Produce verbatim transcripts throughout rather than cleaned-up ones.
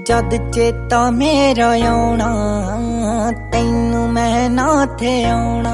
जद चेता मेरा आउणा तैनू मैं ना थे आउणा,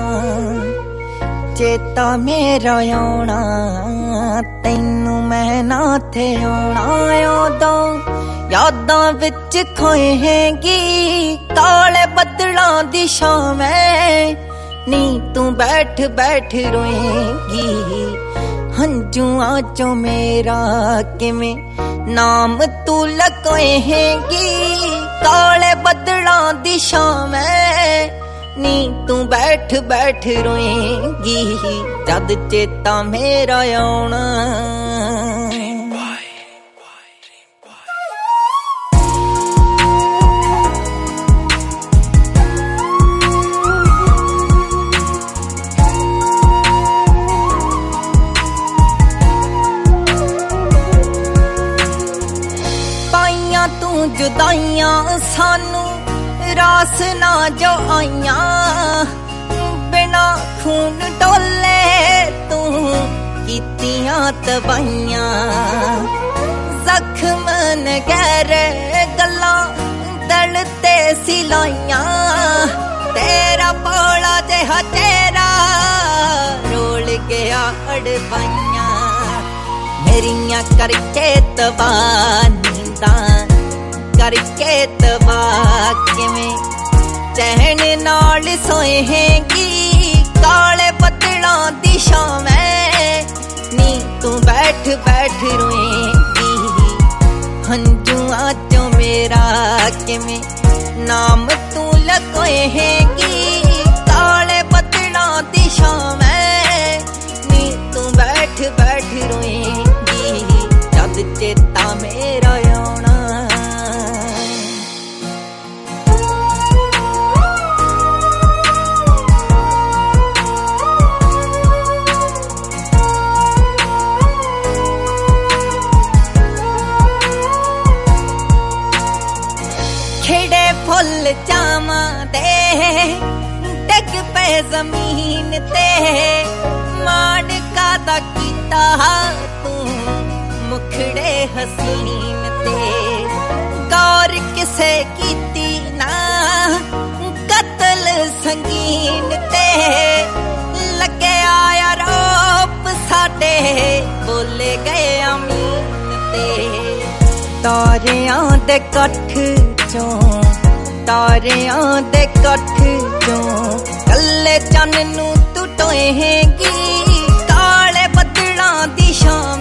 चेता मेरा आउणा तैनू मैं ना थे आउणा। उदों यादां विच खोएगी काले बदलां दी छावें, नी तू बैठ बैठ रोएगी हंजुआं चों मेरा किवें नाम तू लकोएगी काले बदलां दी छावें, नी तू बैठ बैठ रोएगी जद चेता मेरा आउणा। तू जुदाइयां सानू रास ना जो आइयां, बिना खून डोले तू कीतियां तबाइयां, जख्म न गहरे गल्लां दल ते सिलाइयां, तेरा भोला जिहा चेहरा रोल गया अड़बाइयां, मेरियां करके तबाह नींदां करके तबाह किवें चैन नाल सोएगी काले बदलां दी छावें, नी तू बैठ बैठ रोएगी हंजुआं चों मेरा किवें नाम तू लकोएगी काले बदलां दी छावें, नी तू बैठ बैठ रोएगी जद चेता मेरा आउणा। खिड़े फुल जावां दे डिग पे जमीन ते, माड़का दा कीता तू मुखड़े हसीन ते, गौर किसे कीती ना कत्ल संगीन ते, लगे आया रोप साडे बोले गए अमीन ते, तारियां दे कठ चों तारियां दे कठ चों कल्ले चन्न नू तू टोएगी काले बदलां दी छां